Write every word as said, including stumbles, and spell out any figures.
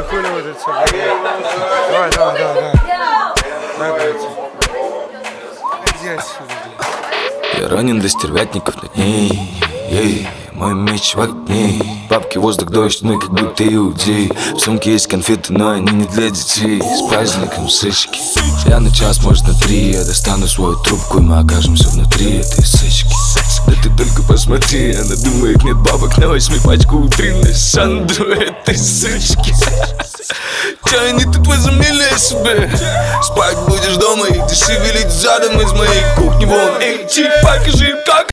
хули вот это все. Давай, давай, давай, давай. Давай, блядь. Иди отсюда, блядь. Я ранен до стервятников над ней. Ей, мой меч в огне. Бабки, воздух, дождь, ну и как будто иудей. В сумке есть конфеты, но они не для детей. С праздником сычки. Я на час, может на три. Я достану свою трубку, и мы окажемся внутри этой сычки. Да ты только посмотри, она думает, нет бабок на восьми пачку утренней Сандру этой сычки. Че они тут возомнили о себе? Спать будешь дома и ты шевелить задом из моей кухни вон. Эй, чик, покажи им как.